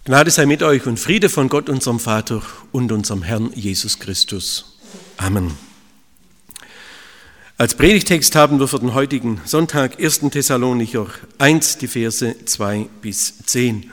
Gnade sei mit euch und Friede von Gott, unserem Vater und unserem Herrn Jesus Christus. Amen. Als Predigtext haben wir für den heutigen Sonntag 1. Thessalonicher 1, die Verse 2 bis 10.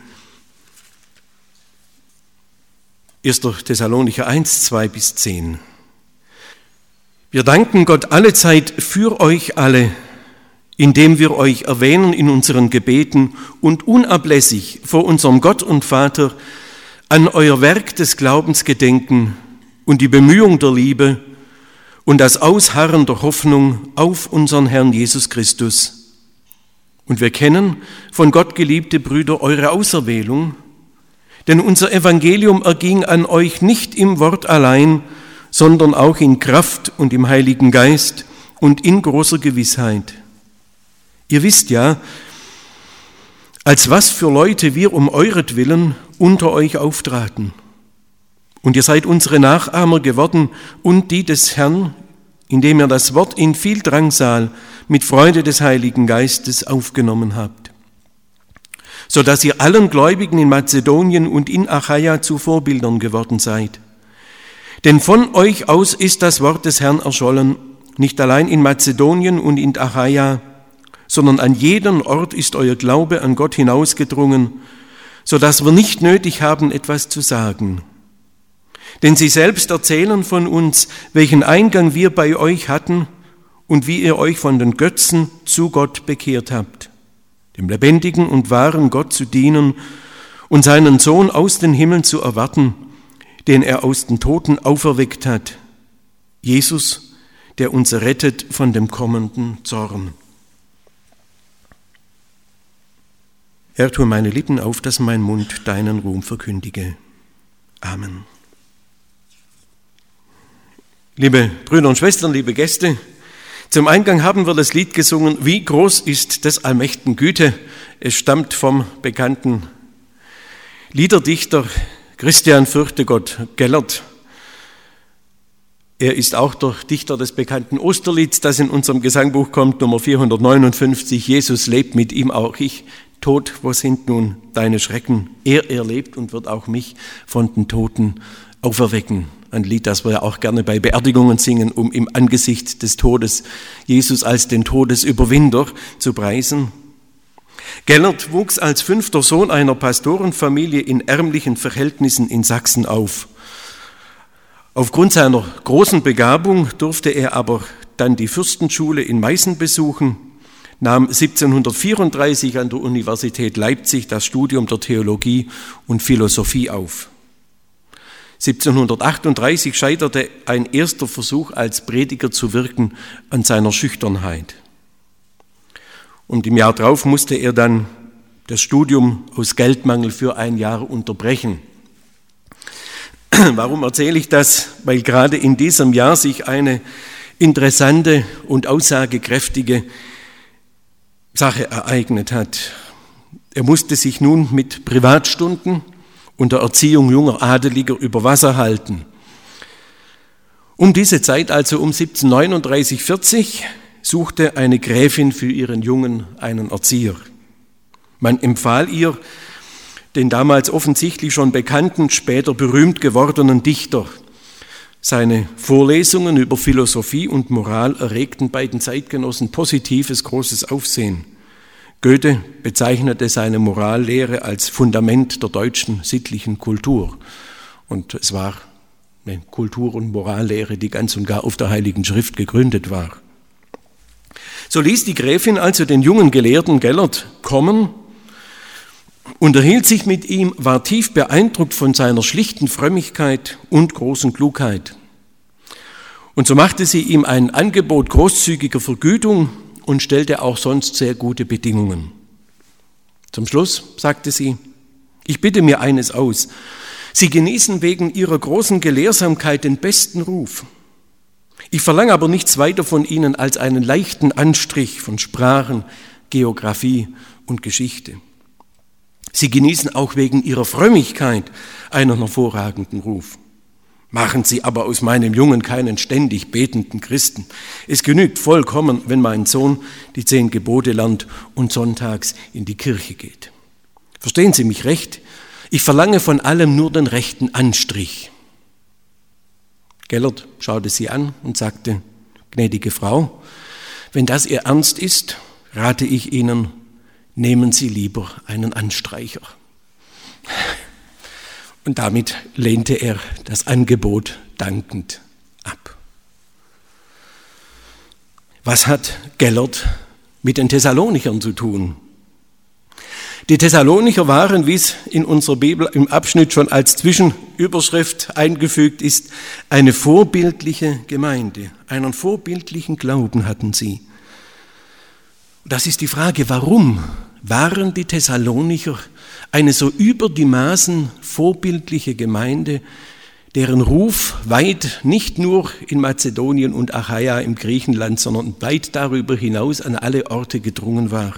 1. Thessalonicher 1, 2 bis 10. Wir danken Gott allezeit für euch alle, indem wir euch erwähnen in unseren Gebeten und unablässig vor unserem Gott und Vater an euer Werk des Glaubens gedenken und die Bemühung der Liebe und das Ausharren der Hoffnung auf unseren Herrn Jesus Christus. Und wir kennen, von Gott geliebte Brüder, eure Auserwählung, denn unser Evangelium erging an euch nicht im Wort allein, sondern auch in Kraft und im Heiligen Geist und in großer Gewissheit. Ihr wisst ja, als was für Leute wir um euretwillen unter euch auftraten. Und ihr seid unsere Nachahmer geworden und die des Herrn, indem ihr das Wort in viel Drangsal mit Freude des Heiligen Geistes aufgenommen habt, so dass ihr allen Gläubigen in Mazedonien und in Achaia zu Vorbildern geworden seid. Denn von euch aus ist das Wort des Herrn erschollen, nicht allein in Mazedonien und in Achaia, sondern an jeden Ort ist euer Glaube an Gott hinausgedrungen, so dass wir nicht nötig haben, etwas zu sagen. Denn sie selbst erzählen von uns, welchen Eingang wir bei euch hatten und wie ihr euch von den Götzen zu Gott bekehrt habt, dem lebendigen und wahren Gott zu dienen und seinen Sohn aus den Himmeln zu erwarten, den er aus den Toten auferweckt hat, Jesus, der uns rettet von dem kommenden Zorn. Herr, tue meine Lippen auf, dass mein Mund deinen Ruhm verkündige. Amen. Liebe Brüder und Schwestern, liebe Gäste, zum Eingang haben wir das Lied gesungen, Wie groß ist des allmächtigen Güte. Es stammt vom bekannten Liederdichter Christian Fürchtegott Gellert. Er ist auch der Dichter des bekannten Osterlieds, das in unserem Gesangbuch kommt, Nummer 459, Jesus lebt, mit ihm auch ich. Tod, wo sind nun deine Schrecken? Er lebt und wird auch mich von den Toten auferwecken. Ein Lied, das wir ja auch gerne bei Beerdigungen singen, um im Angesicht des Todes Jesus als den Todesüberwinder zu preisen. Gellert wuchs als 5. Sohn einer Pastorenfamilie in ärmlichen Verhältnissen in Sachsen auf. Aufgrund seiner großen Begabung durfte er aber dann die Fürstenschule in Meißen besuchen, nahm 1734 an der Universität Leipzig das Studium der Theologie und Philosophie auf. 1738 scheiterte ein erster Versuch, als Prediger zu wirken, an seiner Schüchternheit. Und im Jahr darauf musste er dann das Studium aus Geldmangel für ein Jahr unterbrechen. Warum erzähle ich das? Weil gerade in diesem Jahr sich eine interessante und aussagekräftige Sache ereignet hat. Er musste sich nun mit Privatstunden und der Erziehung junger Adeliger über Wasser halten. Um diese Zeit, also um 1739/40, suchte eine Gräfin für ihren Jungen einen Erzieher. Man empfahl ihr den damals offensichtlich schon bekannten, später berühmt gewordenen Dichter. Seine Vorlesungen über Philosophie und Moral erregten bei den Zeitgenossen positives, großes Aufsehen. Goethe bezeichnete seine Morallehre als Fundament der deutschen sittlichen Kultur. Und es war eine Kultur- und Morallehre, die ganz und gar auf der Heiligen Schrift gegründet war. So ließ die Gräfin also den jungen Gelehrten Gellert kommen, unterhielt sich mit ihm, war tief beeindruckt von seiner schlichten Frömmigkeit und großen Klugheit. Und so machte sie ihm ein Angebot großzügiger Vergütung und stellte auch sonst sehr gute Bedingungen. Zum Schluss sagte sie, ich bitte mir eines aus, Sie genießen wegen Ihrer großen Gelehrsamkeit den besten Ruf. Ich verlange aber nichts weiter von Ihnen als einen leichten Anstrich von Sprachen, Geographie und Geschichte. Sie genießen auch wegen ihrer Frömmigkeit einen hervorragenden Ruf. Machen Sie aber aus meinem Jungen keinen ständig betenden Christen. Es genügt vollkommen, wenn mein Sohn die 10 Gebote lernt und sonntags in die Kirche geht. Verstehen Sie mich recht? Ich verlange von allem nur den rechten Anstrich. Gellert schaute sie an und sagte, gnädige Frau, wenn das Ihr Ernst ist, rate ich Ihnen, nehmen Sie lieber einen Anstreicher. Und damit lehnte er das Angebot dankend ab. Was hat Gellert mit den Thessalonichern zu tun? Die Thessalonicher waren, wie es in unserer Bibel im Abschnitt schon als Zwischenüberschrift eingefügt ist, eine vorbildliche Gemeinde. Einen vorbildlichen Glauben hatten sie. Das ist die Frage, warum waren die Thessalonicher eine so über die Maßen vorbildliche Gemeinde, deren Ruf weit nicht nur in Mazedonien und Achaia im Griechenland, sondern weit darüber hinaus an alle Orte gedrungen war?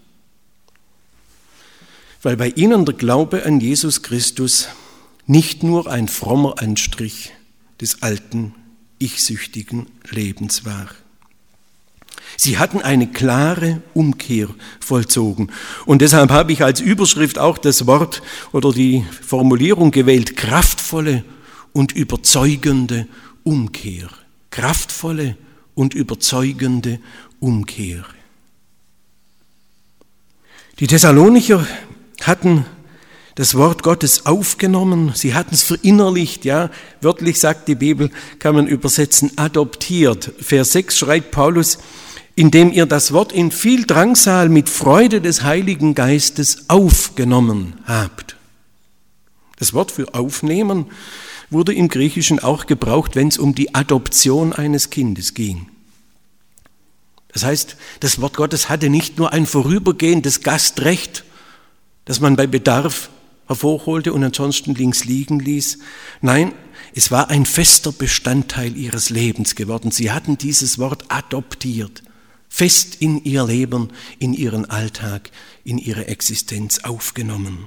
Weil bei ihnen der Glaube an Jesus Christus nicht nur ein frommer Anstrich des alten, ich-süchtigen Lebens war. Sie hatten eine klare Umkehr vollzogen. Und deshalb habe ich als Überschrift auch das Wort oder die Formulierung gewählt, kraftvolle und überzeugende Umkehr. Kraftvolle und überzeugende Umkehr. Die Thessalonicher hatten das Wort Gottes aufgenommen, sie hatten es verinnerlicht, ja, wörtlich sagt die Bibel, kann man übersetzen, adoptiert. Vers 6 schreibt Paulus, indem ihr das Wort in viel Drangsal mit Freude des Heiligen Geistes aufgenommen habt. Das Wort für aufnehmen wurde im Griechischen auch gebraucht, wenn es um die Adoption eines Kindes ging. Das heißt, das Wort Gottes hatte nicht nur ein vorübergehendes Gastrecht, das man bei Bedarf hervorholte und ansonsten links liegen ließ. Nein, es war ein fester Bestandteil ihres Lebens geworden. Sie hatten dieses Wort adoptiert, fest in ihr Leben, in ihren Alltag, in ihre Existenz aufgenommen.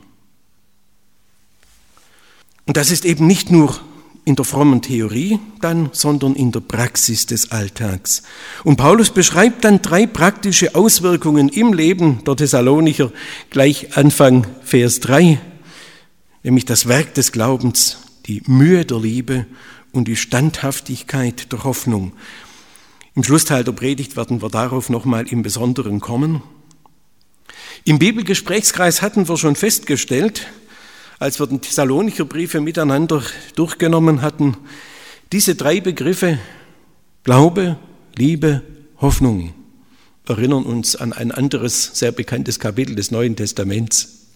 Und das ist eben nicht nur in der frommen Theorie dann, sondern in der Praxis des Alltags. Und Paulus beschreibt dann 3 praktische Auswirkungen im Leben der Thessalonicher, gleich Anfang Vers 3, nämlich das Werk des Glaubens, die Mühe der Liebe und die Standhaftigkeit der Hoffnung. Im Schlussteil der Predigt werden wir darauf nochmal im Besonderen kommen. Im Bibelgesprächskreis hatten wir schon festgestellt, als wir den Thessalonicher Briefe miteinander durchgenommen hatten, diese 3 Begriffe, Glaube, Liebe, Hoffnung, erinnern uns an ein anderes, sehr bekanntes Kapitel des Neuen Testaments.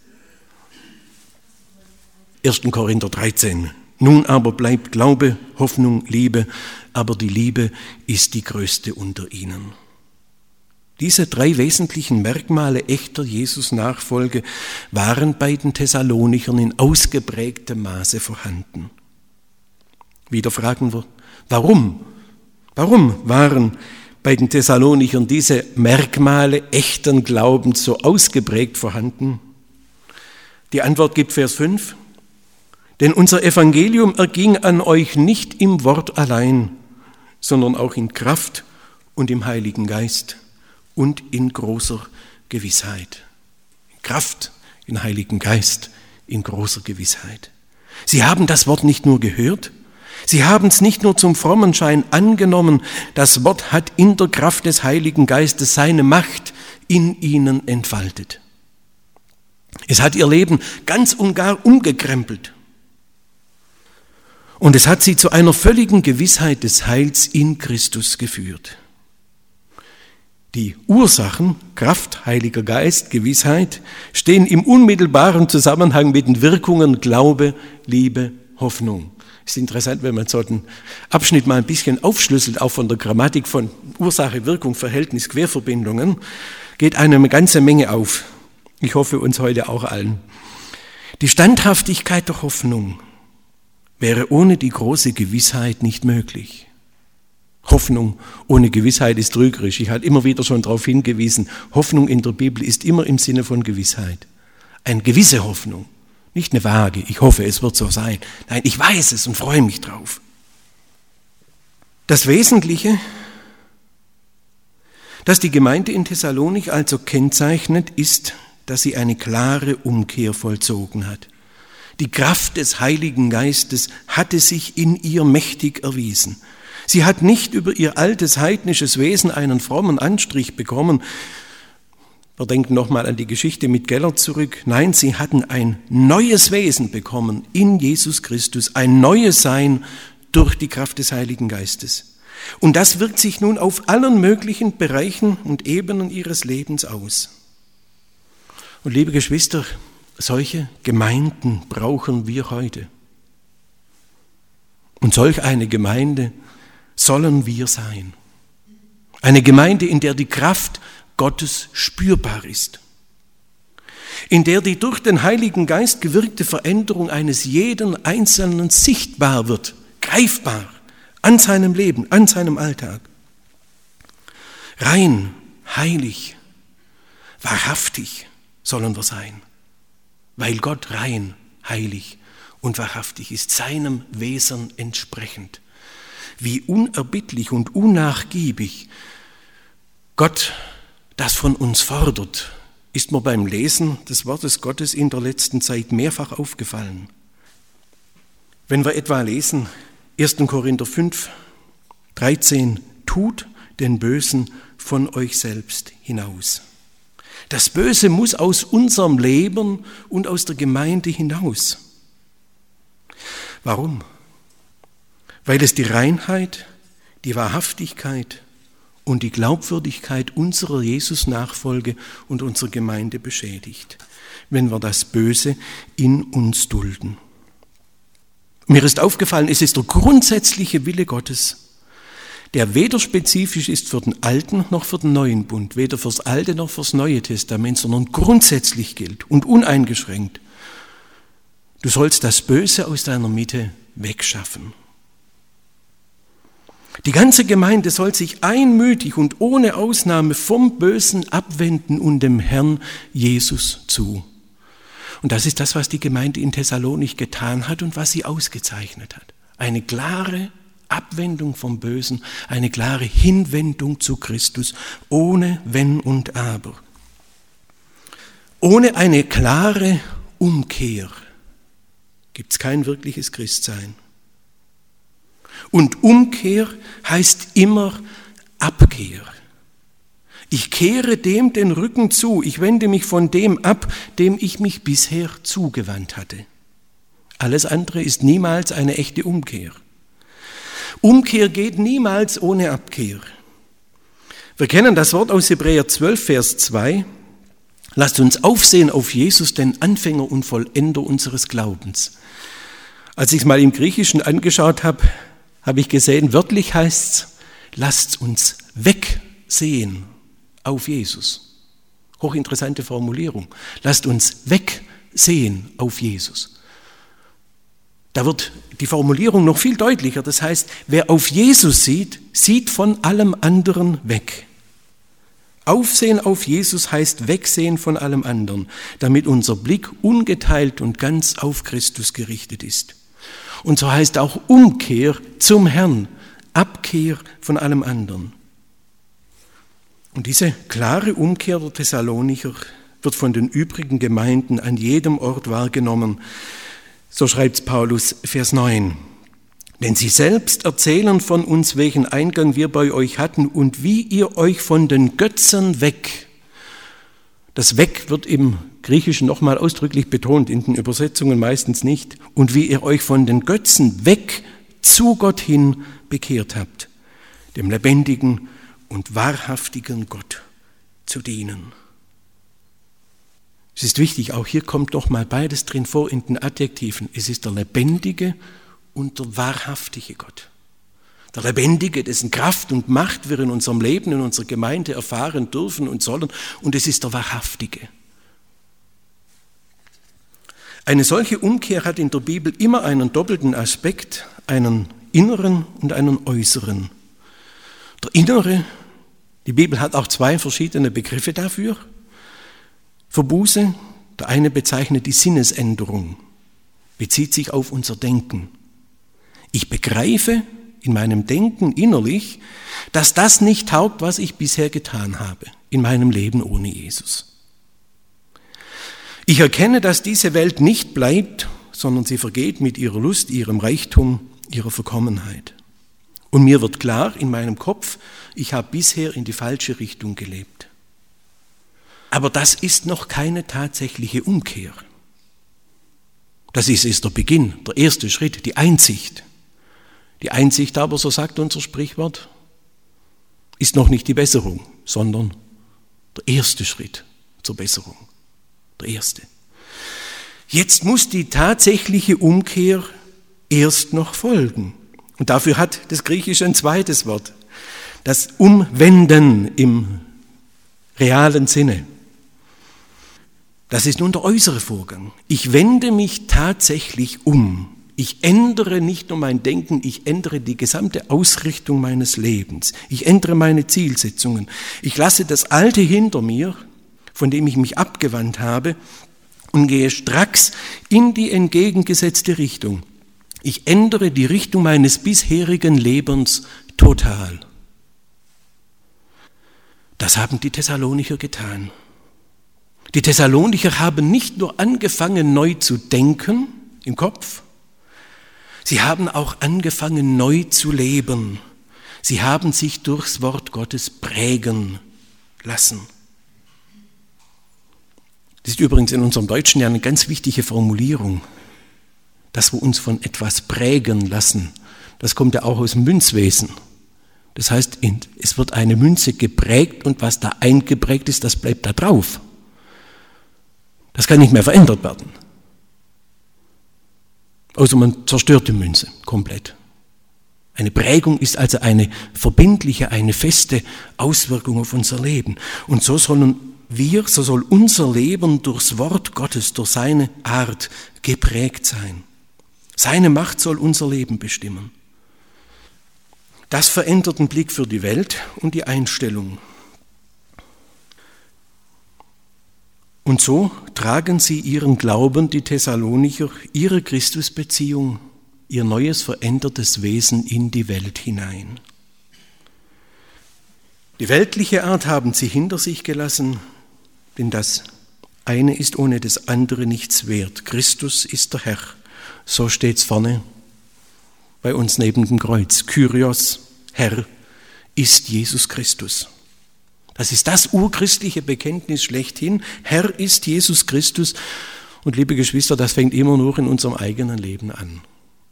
1. Korinther 13. Nun aber bleibt Glaube, Hoffnung, Liebe, aber die Liebe ist die größte unter ihnen. Diese 3 wesentlichen Merkmale echter Jesus-Nachfolge waren bei den Thessalonichern in ausgeprägtem Maße vorhanden. Wieder fragen wir, warum? Warum waren bei den Thessalonichern diese Merkmale echten Glaubens so ausgeprägt vorhanden? Die Antwort gibt Vers 5. Denn unser Evangelium erging an euch nicht im Wort allein, sondern auch in Kraft und im Heiligen Geist und in großer Gewissheit. In Kraft, in Heiligen Geist, in großer Gewissheit. Sie haben das Wort nicht nur gehört, sie haben es nicht nur zum frommen Schein angenommen, das Wort hat in der Kraft des Heiligen Geistes seine Macht in ihnen entfaltet. Es hat ihr Leben ganz und gar umgekrempelt. Und es hat sie zu einer völligen Gewissheit des Heils in Christus geführt. Die Ursachen, Kraft, Heiliger Geist, Gewissheit, stehen im unmittelbaren Zusammenhang mit den Wirkungen Glaube, Liebe, Hoffnung. Es ist interessant, wenn man so den Abschnitt mal ein bisschen aufschlüsselt, auch von der Grammatik von Ursache, Wirkung, Verhältnis, Querverbindungen, geht einem eine ganze Menge auf. Ich hoffe, uns heute auch allen. Die Standhaftigkeit der Hoffnung wäre ohne die große Gewissheit nicht möglich. Hoffnung ohne Gewissheit ist trügerisch. Ich habe immer wieder schon darauf hingewiesen, Hoffnung in der Bibel ist immer im Sinne von Gewissheit. Eine gewisse Hoffnung, nicht eine vage, ich hoffe, es wird so sein. Nein, ich weiß es und freue mich drauf. Das Wesentliche, das die Gemeinde in Thessalonik also kennzeichnet, ist, dass sie eine klare Umkehr vollzogen hat. Die Kraft des Heiligen Geistes hatte sich in ihr mächtig erwiesen. Sie hat nicht über ihr altes heidnisches Wesen einen frommen Anstrich bekommen. Wir denken nochmal an die Geschichte mit Gellert zurück. Nein, sie hatten ein neues Wesen bekommen in Jesus Christus, ein neues Sein durch die Kraft des Heiligen Geistes. Und das wirkt sich nun auf allen möglichen Bereichen und Ebenen ihres Lebens aus. Und liebe Geschwister, solche Gemeinden brauchen wir heute. Und solch eine Gemeinde sollen wir sein. Eine Gemeinde, in der die Kraft Gottes spürbar ist. In der die durch den Heiligen Geist gewirkte Veränderung eines jeden Einzelnen sichtbar wird, greifbar, an seinem Leben, an seinem Alltag. Rein, heilig, wahrhaftig sollen wir sein, weil Gott rein, heilig und wahrhaftig ist, seinem Wesen entsprechend. Wie unerbittlich und unnachgiebig Gott das von uns fordert, ist mir beim Lesen des Wortes Gottes in der letzten Zeit mehrfach aufgefallen. Wenn wir etwa lesen, 1. Korinther 5, 13, tut den Bösen von euch selbst hinaus. Das Böse muss aus unserem Leben und aus der Gemeinde hinaus. Warum? Weil es die Reinheit, die Wahrhaftigkeit und die Glaubwürdigkeit unserer Jesus-Nachfolge und unserer Gemeinde beschädigt, wenn wir das Böse in uns dulden. Mir ist aufgefallen, es ist der grundsätzliche Wille Gottes, der weder spezifisch ist für den Alten noch für den Neuen Bund, weder fürs Alte noch fürs Neue Testament, sondern grundsätzlich gilt und uneingeschränkt. Du sollst das Böse aus deiner Mitte wegschaffen. Die ganze Gemeinde soll sich einmütig und ohne Ausnahme vom Bösen abwenden und dem Herrn Jesus zu. Und das ist das, was die Gemeinde in Thessalonich getan hat und was sie ausgezeichnet hat. Eine klare Abwendung vom Bösen, eine klare Hinwendung zu Christus, ohne Wenn und Aber. Ohne eine klare Umkehr gibt es kein wirkliches Christsein. Und Umkehr heißt immer Abkehr. Ich kehre dem den Rücken zu, ich wende mich von dem ab, dem ich mich bisher zugewandt hatte. Alles andere ist niemals eine echte Umkehr. Umkehr geht niemals ohne Abkehr. Wir kennen das Wort aus Hebräer 12, Vers 2. Lasst uns aufsehen auf Jesus, den Anfänger und Vollender unseres Glaubens. Als ich es mal im Griechischen angeschaut habe, habe ich gesehen, wörtlich heißt es, lasst uns wegsehen auf Jesus. Hochinteressante Formulierung. Lasst uns wegsehen auf Jesus. Da wird die Formulierung noch viel deutlicher. Das heißt, wer auf Jesus sieht, sieht von allem anderen weg. Aufsehen auf Jesus heißt wegsehen von allem anderen, damit unser Blick ungeteilt und ganz auf Christus gerichtet ist. Und so heißt auch Umkehr zum Herrn, Abkehr von allem anderen. Und diese klare Umkehr der Thessalonicher wird von den übrigen Gemeinden an jedem Ort wahrgenommen. So schreibt Paulus, Vers 9. Denn sie selbst erzählen von uns, welchen Eingang wir bei euch hatten und wie ihr euch von den Götzen weg. Das Weg wird im Griechischen nochmal ausdrücklich betont, in den Übersetzungen meistens nicht. Und wie ihr euch von den Götzen weg zu Gott hin bekehrt habt, dem lebendigen und wahrhaftigen Gott zu dienen. Es ist wichtig, auch hier kommt nochmal beides drin vor in den Adjektiven. Es ist der lebendige und der wahrhaftige Gott. Der Lebendige, dessen Kraft und Macht wir in unserem Leben, in unserer Gemeinde erfahren dürfen und sollen. Und es ist der Wahrhaftige. Eine solche Umkehr hat in der Bibel immer einen doppelten Aspekt, einen inneren und einen äußeren. Der innere, die Bibel hat auch zwei verschiedene Begriffe dafür. Für Buße, der eine bezeichnet die Sinnesänderung, bezieht sich auf unser Denken. Ich begreife in meinem Denken innerlich, dass das nicht taugt, was ich bisher getan habe in meinem Leben ohne Jesus. Ich erkenne, dass diese Welt nicht bleibt, sondern sie vergeht mit ihrer Lust, ihrem Reichtum, ihrer Verkommenheit. Und mir wird klar in meinem Kopf, ich habe bisher in die falsche Richtung gelebt. Aber das ist noch keine tatsächliche Umkehr. Das ist erst der Beginn, der erste Schritt, die Einsicht. Die Einsicht aber, so sagt unser Sprichwort, ist noch nicht die Besserung, sondern der erste Schritt zur Besserung. Der erste. Jetzt muss die tatsächliche Umkehr erst noch folgen. Und dafür hat das Griechische ein zweites Wort. Das Umwenden im realen Sinne. Das ist nun der äußere Vorgang. Ich wende mich tatsächlich um. Ich ändere nicht nur mein Denken, ich ändere die gesamte Ausrichtung meines Lebens. Ich ändere meine Zielsetzungen. Ich lasse das Alte hinter mir, von dem ich mich abgewandt habe, und gehe stracks in die entgegengesetzte Richtung. Ich ändere die Richtung meines bisherigen Lebens total. Das haben die Thessalonicher getan. Die Thessalonicher haben nicht nur angefangen, neu zu denken im Kopf, sie haben auch angefangen, neu zu leben. Sie haben sich durchs Wort Gottes prägen lassen. Das ist übrigens in unserem Deutschen ja eine ganz wichtige Formulierung, dass wir uns von etwas prägen lassen. Das kommt ja auch aus dem Münzwesen. Das heißt, es wird eine Münze geprägt und was da eingeprägt ist, das bleibt da drauf. Das kann nicht mehr verändert werden. Außer man zerstört die Münze komplett. Eine Prägung ist also eine verbindliche, eine feste Auswirkung auf unser Leben. Und so soll unser Leben durchs Wort Gottes, durch seine Art geprägt sein. Seine Macht soll unser Leben bestimmen. Das verändert den Blick für die Welt und die Einstellung. Und so tragen sie ihren Glauben, die Thessalonicher, ihre Christusbeziehung, ihr neues, verändertes Wesen in die Welt hinein. Die weltliche Art haben sie hinter sich gelassen, denn das eine ist ohne das andere nichts wert. Christus ist der Herr. So steht's vorne bei uns neben dem Kreuz. Kyrios, Herr, ist Jesus Christus. Das ist das urchristliche Bekenntnis schlechthin. Herr ist Jesus Christus. Und liebe Geschwister, das fängt immer nur in unserem eigenen Leben an.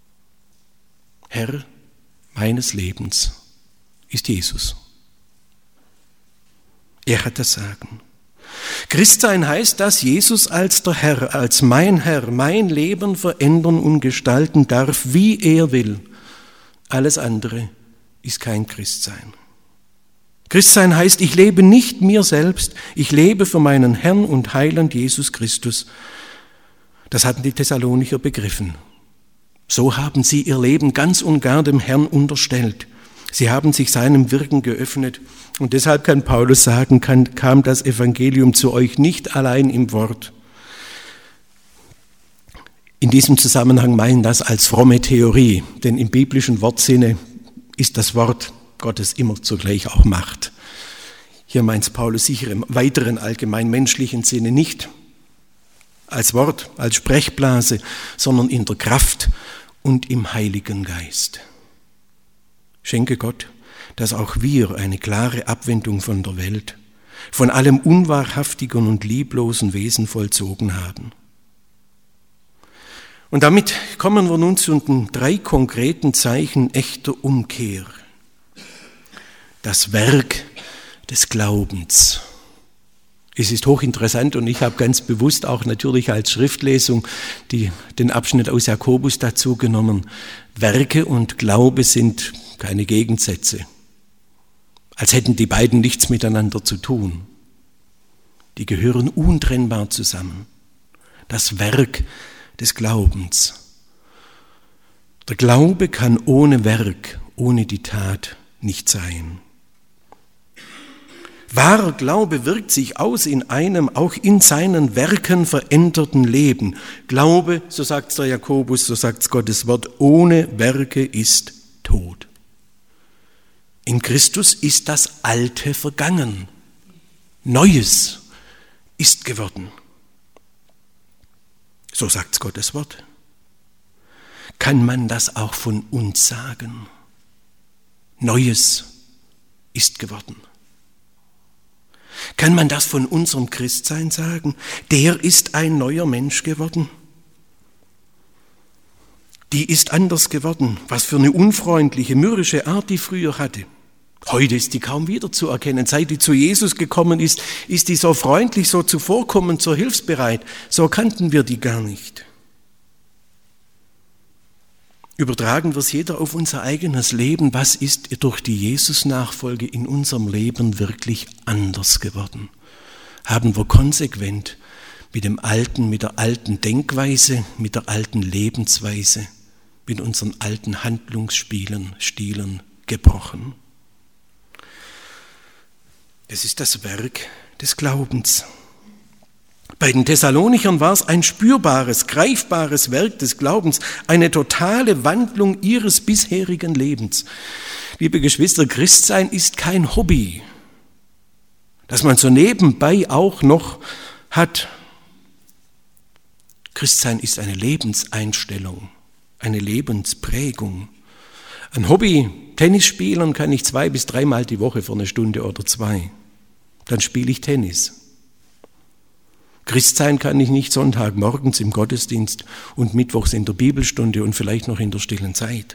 Herr meines Lebens ist Jesus. Er hat das Sagen. Christsein heißt, dass Jesus als der Herr, als mein Herr, mein Leben verändern und gestalten darf, wie er will. Alles andere ist kein Christsein. Christsein heißt, ich lebe nicht mir selbst, ich lebe für meinen Herrn und Heiland Jesus Christus. Das hatten die Thessalonicher begriffen. So haben sie ihr Leben ganz und gar dem Herrn unterstellt. Sie haben sich seinem Wirken geöffnet. Und deshalb kann Paulus sagen, kam das Evangelium zu euch nicht allein im Wort. In diesem Zusammenhang meinen das als fromme Theorie, denn im biblischen Wortsinne ist das Wort Gottes immer zugleich auch Macht. Hier meint Paulus sicher im weiteren allgemein menschlichen Sinne nicht als Wort, als Sprechblase, sondern in der Kraft und im Heiligen Geist. Schenke Gott, dass auch wir eine klare Abwendung von der Welt, von allem unwahrhaftigen und lieblosen Wesen vollzogen haben. Und damit kommen wir nun zu den 3 konkreten Zeichen echter Umkehr. Das Werk des Glaubens. Es ist hochinteressant und ich habe ganz bewusst auch natürlich als Schriftlesung den Abschnitt aus Jakobus dazu genommen. Werke und Glaube sind keine Gegensätze, als hätten die beiden nichts miteinander zu tun. Die gehören untrennbar zusammen. Das Werk des Glaubens. Der Glaube kann ohne Werk, ohne die Tat nicht sein. Wahrer Glaube wirkt sich aus in einem auch in seinen Werken veränderten Leben. Glaube, so sagt es der Jakobus, so sagt es Gottes Wort, ohne Werke ist tot. In Christus ist das Alte vergangen. Neues ist geworden. So sagt es Gottes Wort. kann man das auch von uns sagen. Neues ist geworden. Kann man das von unserem Christsein sagen? Der ist ein neuer Mensch geworden. Die ist anders geworden. Was für eine unfreundliche, mürrische Art die früher hatte. Heute ist die kaum wiederzuerkennen. Seit die zu Jesus gekommen ist, ist die so freundlich, so zuvorkommend, so hilfsbereit. So kannten wir die gar nicht. Übertragen wir es jeder auf unser eigenes Leben. Was ist durch die Jesus-Nachfolge in unserem Leben wirklich anders geworden? Haben wir konsequent mit der alten Denkweise, mit der alten Lebensweise, mit unseren alten Handlungsstilen gebrochen? Es ist das Werk des Glaubens. Bei den Thessalonichern war es ein spürbares, greifbares Werk des Glaubens, eine totale Wandlung ihres bisherigen Lebens. Liebe Geschwister, Christsein ist kein Hobby, das man so nebenbei auch noch hat. Christsein ist eine Lebenseinstellung, eine Lebensprägung. Ein Hobby, Tennis spielen, kann ich 2 bis 3 Mal die Woche für eine Stunde oder 2. Dann spiele ich Tennis. Christsein kann ich nicht Sonntagmorgens im Gottesdienst und mittwochs in der Bibelstunde und vielleicht noch in der stillen Zeit.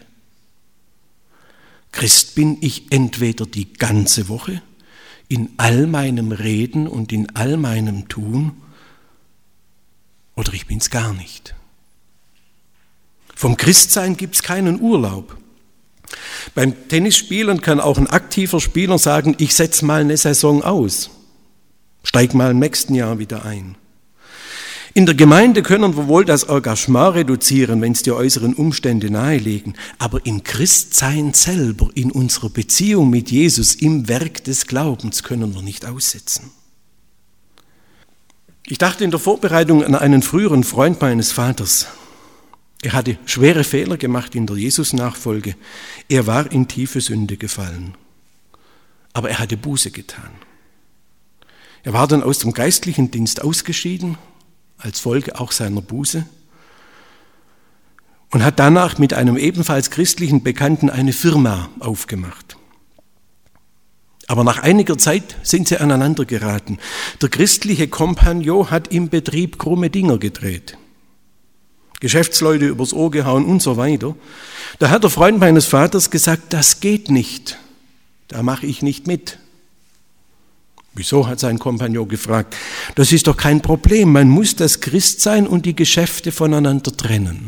Christ bin ich entweder die ganze Woche, in all meinem Reden und in all meinem Tun, oder ich bin's gar nicht. Vom Christsein gibt's keinen Urlaub. Beim Tennisspielen kann auch ein aktiver Spieler sagen, ich setze mal eine Saison aus, steig mal im nächsten Jahr wieder ein. In der Gemeinde können wir wohl das Engagement reduzieren, wenn es die äußeren Umstände nahelegen, aber im Christsein selber, in unserer Beziehung mit Jesus, im Werk des Glaubens können wir nicht aussetzen. Ich dachte in der Vorbereitung an einen früheren Freund meines Vaters. Er hatte schwere Fehler gemacht in der Jesus-Nachfolge. Er war in tiefe Sünde gefallen. Aber er hatte Buße getan. Er war dann aus dem geistlichen Dienst ausgeschieden, als Folge auch seiner Buße, und hat danach mit einem ebenfalls christlichen Bekannten eine Firma aufgemacht. Aber nach einiger Zeit sind sie aneinander geraten. Der christliche Kompagnon hat im Betrieb krumme Dinger gedreht. Geschäftsleute übers Ohr gehauen und so weiter. Da hat der Freund meines Vaters gesagt, das geht nicht, da mache ich nicht mit. Wieso, hat sein Kompagnon gefragt. Das ist doch kein Problem, man muss das Christsein und die Geschäfte voneinander trennen.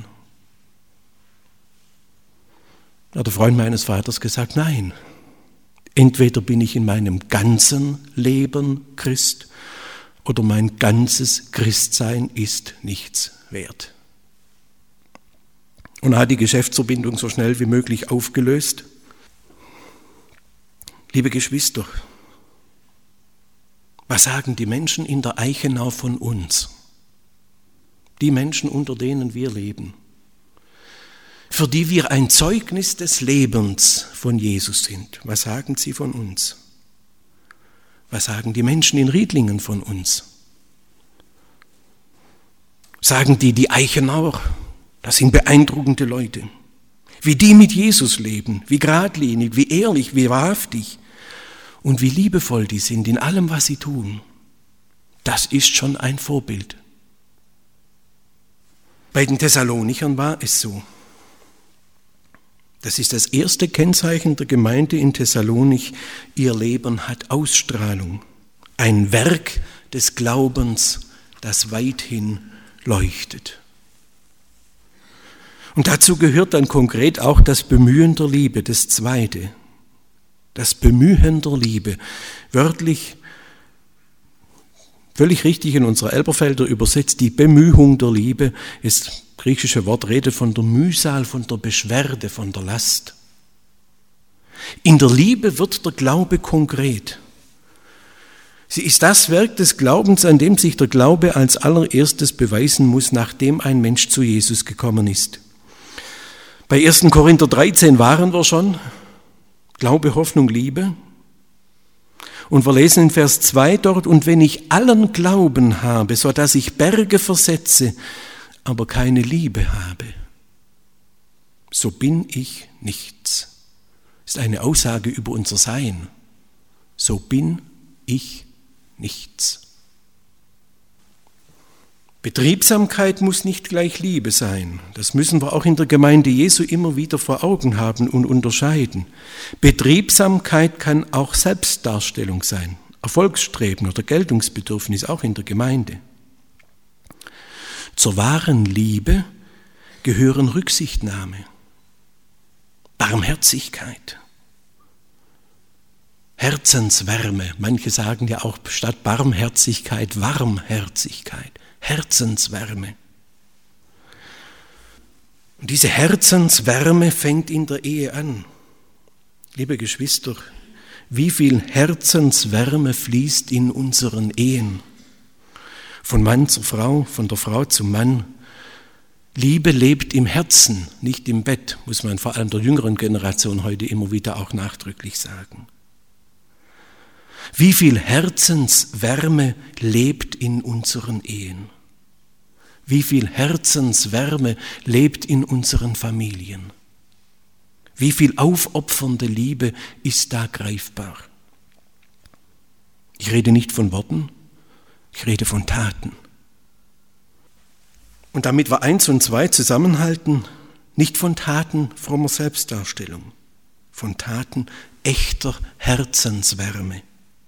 Da hat der Freund meines Vaters gesagt, nein, entweder bin ich in meinem ganzen Leben Christ oder mein ganzes Christsein ist nichts wert. Und er hat die Geschäftsverbindung so schnell wie möglich aufgelöst. Liebe Geschwister, was sagen die Menschen in der Eichenau von uns? Die Menschen, unter denen wir leben, für die wir ein Zeugnis des Lebens von Jesus sind. Was sagen sie von uns? Was sagen die Menschen in Riedlingen von uns? Sagen die Eichenauer, das sind beeindruckende Leute, wie die mit Jesus leben, wie geradlinig, wie ehrlich, wie wahrhaftig. Und wie liebevoll die sind in allem, was sie tun, das ist schon ein Vorbild. Bei den Thessalonichern war es so. Das ist das erste Kennzeichen der Gemeinde in Thessalonich. Ihr Leben hat Ausstrahlung. Ein Werk des Glaubens, das weithin leuchtet. Und dazu gehört dann konkret auch das Bemühen der Liebe, das Zweite. Das Bemühen der Liebe, wörtlich, völlig richtig in unserer Elberfelder übersetzt, die Bemühung der Liebe, das griechische Wort redet von der Mühsal, von der Beschwerde, von der Last. In der Liebe wird der Glaube konkret. Sie ist das Werk des Glaubens, an dem sich der Glaube als allererstes beweisen muss, nachdem ein Mensch zu Jesus gekommen ist. Bei 1. Korinther 13 waren wir schon. Glaube, Hoffnung, Liebe. Und wir lesen in Vers 2 dort, und wenn ich allen Glauben habe, so dass ich Berge versetze, aber keine Liebe habe, so bin ich nichts. Das ist eine Aussage über unser Sein. So bin ich nichts. Betriebsamkeit muss nicht gleich Liebe sein. Das müssen wir auch in der Gemeinde Jesu immer wieder vor Augen haben und unterscheiden. Betriebsamkeit kann auch Selbstdarstellung sein, Erfolgsstreben oder Geltungsbedürfnis auch in der Gemeinde. Zur wahren Liebe gehören Rücksichtnahme, Barmherzigkeit, Herzenswärme. Manche sagen ja auch statt Barmherzigkeit Warmherzigkeit. Herzenswärme. Und diese Herzenswärme fängt in der Ehe an. Liebe Geschwister, wie viel Herzenswärme fließt in unseren Ehen? Von Mann zur Frau, von der Frau zum Mann. Liebe lebt im Herzen, nicht im Bett, muss man vor allem der jüngeren Generation heute immer wieder auch nachdrücklich sagen. Wie viel Herzenswärme lebt in unseren Ehen? Wie viel Herzenswärme lebt in unseren Familien? Wie viel aufopfernde Liebe ist da greifbar? Ich rede nicht von Worten, ich rede von Taten. Und damit wir 1 und 2 zusammenhalten, nicht von Taten frommer Selbstdarstellung, von Taten echter Herzenswärme.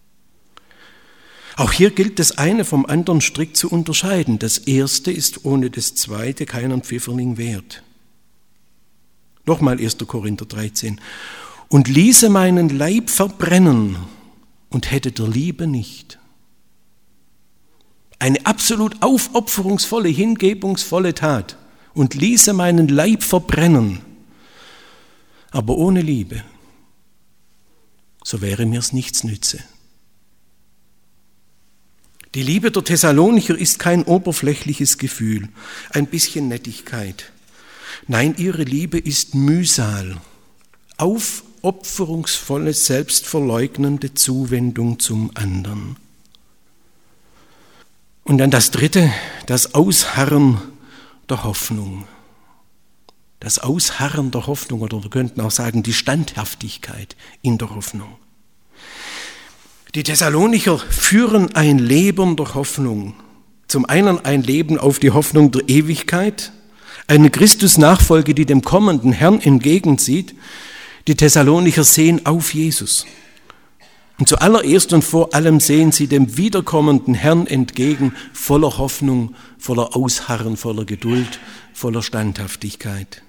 Auch hier gilt das eine vom anderen strikt zu unterscheiden. Das erste ist ohne das zweite keinen Pfifferling wert. Nochmal 1. Korinther 13. Und ließe meinen Leib verbrennen und hätte der Liebe nicht. Eine absolut aufopferungsvolle, hingebungsvolle Tat. Und ließe meinen Leib verbrennen, aber ohne Liebe, so wäre mir's nichts nütze. Die Liebe der Thessalonicher ist kein oberflächliches Gefühl, ein bisschen Nettigkeit. Nein, ihre Liebe ist Mühsal, aufopferungsvolle, selbstverleugnende Zuwendung zum anderen. Und dann das dritte, das Ausharren der Hoffnung. Das Ausharren der Hoffnung, oder wir könnten auch sagen, die Standhaftigkeit in der Hoffnung. Die Thessalonicher führen ein Leben der Hoffnung. Zum einen ein Leben auf die Hoffnung der Ewigkeit, eine Christusnachfolge, die dem kommenden Herrn entgegensieht. Die Thessalonicher sehen auf Jesus. Und zuallererst und vor allem sehen sie dem wiederkommenden Herrn entgegen, voller Hoffnung, voller Ausharren, voller Geduld, voller Standhaftigkeit.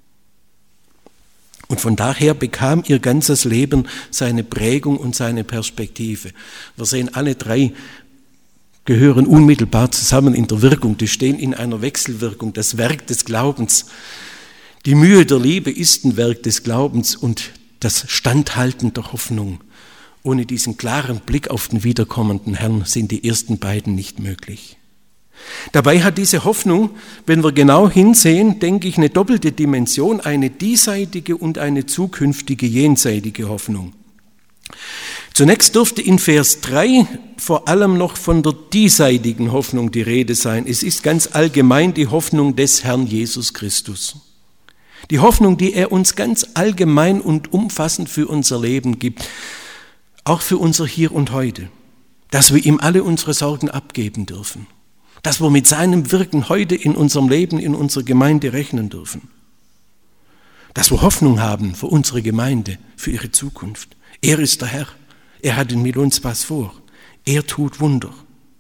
Und von daher bekam ihr ganzes Leben seine Prägung und seine Perspektive. Wir sehen, alle drei gehören unmittelbar zusammen in der Wirkung. Die stehen in einer Wechselwirkung, das Werk des Glaubens. Die Mühe der Liebe ist ein Werk des Glaubens und das Standhalten der Hoffnung. Ohne diesen klaren Blick auf den wiederkommenden Herrn sind die ersten beiden nicht möglich. Dabei hat diese Hoffnung, wenn wir genau hinsehen, denke ich, eine doppelte Dimension, eine diesseitige und eine zukünftige jenseitige Hoffnung. Zunächst dürfte in Vers 3 vor allem noch von der diesseitigen Hoffnung die Rede sein. Es ist ganz allgemein die Hoffnung des Herrn Jesus Christus. Die Hoffnung, die er uns ganz allgemein und umfassend für unser Leben gibt, auch für unser Hier und Heute, dass wir ihm alle unsere Sorgen abgeben dürfen. Dass wir mit seinem Wirken heute in unserem Leben, in unserer Gemeinde rechnen dürfen. Dass wir Hoffnung haben für unsere Gemeinde, für ihre Zukunft. Er ist der Herr. Er hat mit uns was vor. Er tut Wunder.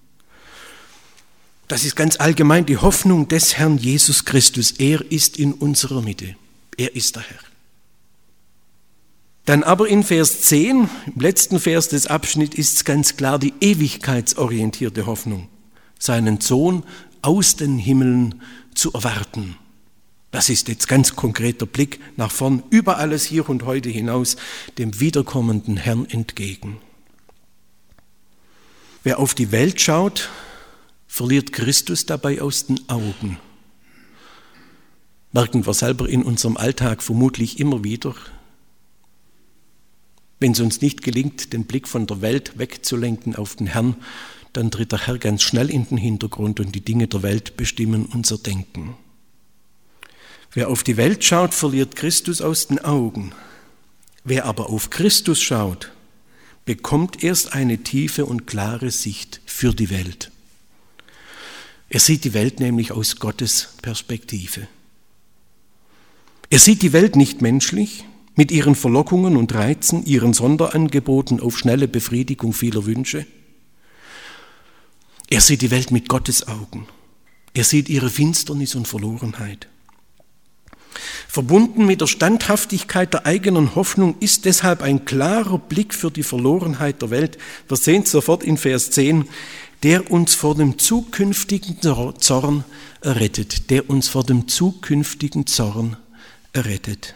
Das ist ganz allgemein die Hoffnung des Herrn Jesus Christus. Er ist in unserer Mitte. Er ist der Herr. Dann aber in Vers 10, im letzten Vers des Abschnitts, ist es ganz klar die ewigkeitsorientierte Hoffnung. Seinen Sohn aus den Himmeln zu erwarten. Das ist jetzt ganz konkreter Blick nach vorn, über alles hier und heute hinaus, dem wiederkommenden Herrn entgegen. Wer auf die Welt schaut, verliert Christus dabei aus den Augen. Merken wir selber in unserem Alltag vermutlich immer wieder. Wenn es uns nicht gelingt, den Blick von der Welt wegzulenken auf den Herrn, dann tritt der Herr ganz schnell in den Hintergrund und die Dinge der Welt bestimmen unser Denken. Wer auf die Welt schaut, verliert Christus aus den Augen. Wer aber auf Christus schaut, bekommt erst eine tiefe und klare Sicht für die Welt. Er sieht die Welt nämlich aus Gottes Perspektive. Er sieht die Welt nicht menschlich, mit ihren Verlockungen und Reizen, ihren Sonderangeboten auf schnelle Befriedigung vieler Wünsche. Er sieht die Welt mit Gottes Augen. Er sieht ihre Finsternis und Verlorenheit. Verbunden mit der Standhaftigkeit der eigenen Hoffnung ist deshalb ein klarer Blick für die Verlorenheit der Welt. Wir sehen es sofort in Vers 10, der uns vor dem zukünftigen Zorn errettet, der uns vor dem zukünftigen Zorn errettet.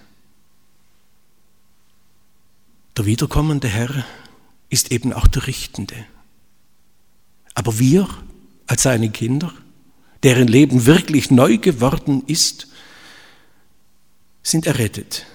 Der wiederkommende Herr ist eben auch der Richtende. Aber wir als seine Kinder, deren Leben wirklich neu geworden ist, sind errettet.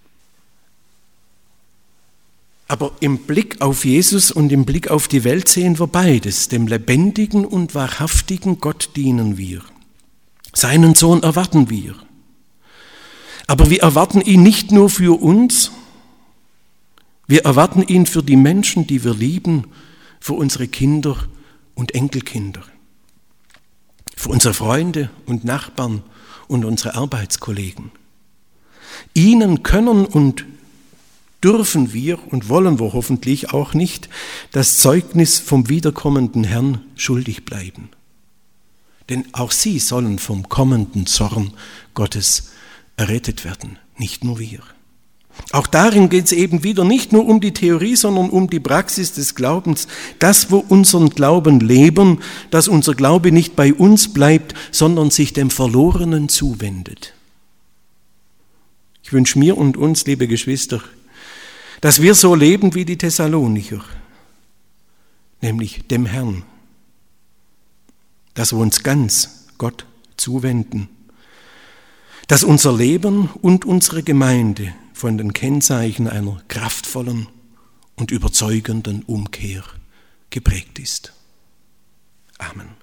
Aber im Blick auf Jesus und im Blick auf die Welt sehen wir beides. Dem lebendigen und wahrhaftigen Gott dienen wir. Seinen Sohn erwarten wir. Aber wir erwarten ihn nicht nur für uns, wir erwarten ihn für die Menschen, die wir lieben, für unsere Kinder und Enkelkinder, für unsere Freunde und Nachbarn und unsere Arbeitskollegen. Ihnen können und dürfen wir und wollen wir hoffentlich auch nicht das Zeugnis vom wiederkommenden Herrn schuldig bleiben. Denn auch sie sollen vom kommenden Zorn Gottes errettet werden, nicht nur wir. Auch darin geht es eben wieder nicht nur um die Theorie, sondern um die Praxis des Glaubens, dass wir unseren Glauben leben, dass unser Glaube nicht bei uns bleibt, sondern sich dem Verlorenen zuwendet. Ich wünsche mir und uns, liebe Geschwister, dass wir so leben wie die Thessalonicher, nämlich dem Herrn, dass wir uns ganz Gott zuwenden, dass unser Leben und unsere Gemeinde von den Kennzeichen einer kraftvollen und überzeugenden Umkehr geprägt ist. Amen.